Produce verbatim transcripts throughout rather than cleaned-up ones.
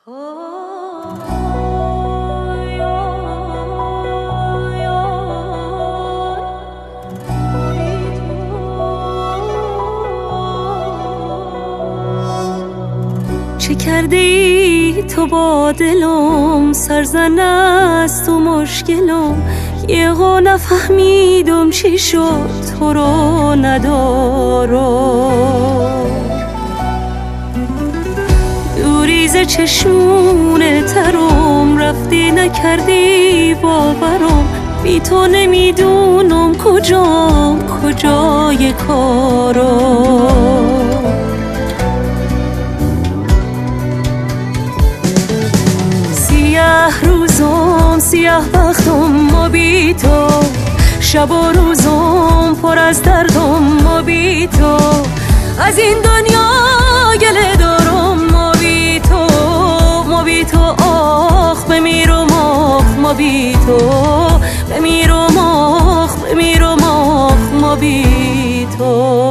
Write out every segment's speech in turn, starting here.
چه کرده ای تو با دلم، سرزنه است و مشکلم، یه ها نفهمیدم چی شد تو رو ندارم. دوریز چشمون ترم رفتی نکردی باورم، بی تو نمیدونم کجام کجای کارم. سیاه روزم سیاه بختم ما بی تو، شب و روزم پر از دردم ما بی تو، از این دنیا گله دارم ما بی تو، ما بی تو آخ بمیرم آخ ما بی تو، بمیرم آخ بمیرم آخ ما بی تو.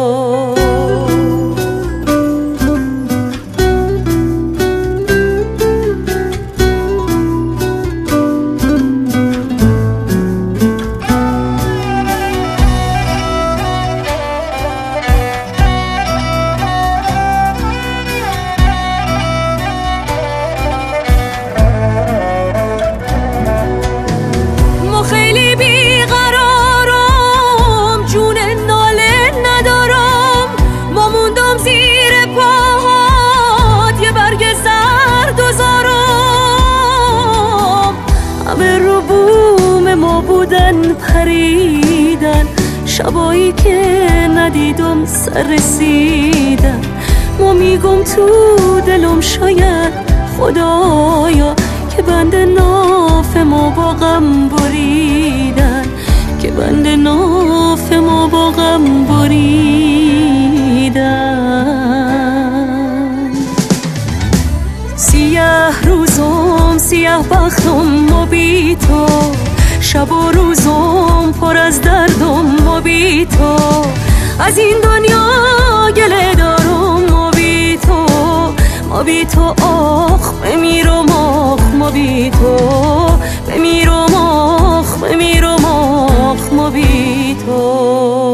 پریدن شبایی که ندیدم سر رسیدن، ما میگم تو دلم شاید خدایا که بند ناف ما با غم بریدن، که بند ناف ما با غم بریدن. سیاه روزم سیاه بختم ما بی تو، شب و روزم پر از دردم ما بی تو، از این دنیا گله دارم ما بی تو، ما بی تو آخ بمیرم آخ ما بی تو، بمیرم آخ بمیرم آخ ما بی تو.